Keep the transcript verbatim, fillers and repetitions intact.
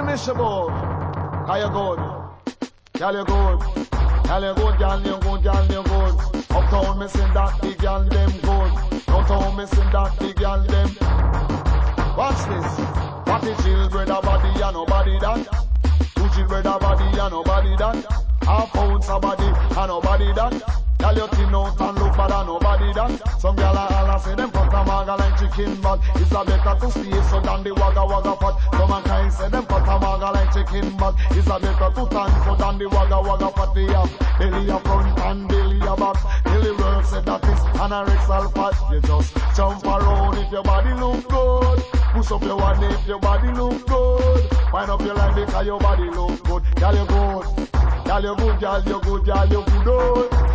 Unpunishable. Are you good? Girl, you good. Girl, you good, girl, you good, girl, you good. Uptown, me sing that big girl, them good. Downtown, me sing that big girl, them. Watch this. What is chill, brother body, and nobody that. Two chill, brother body, and nobody that. Half ounce a body, and nobody that. Girl, you thin out and look bad, and nobody that. Some girl a holla say them cut a maga like chicken butt. It's a better to stay so than the wagga wagga fat. Some a kind say them cut a maga like chicken butt. It's a better to stand so than the wagga wagga fat. They have belly a front and belly a back. Belly work said that is anorexal fat. You just jump around if your body look good. Push up your one if your body look good. Wind up your line because your body look good. Girl, you good. Girl, you good, girl, you good, girl, you good.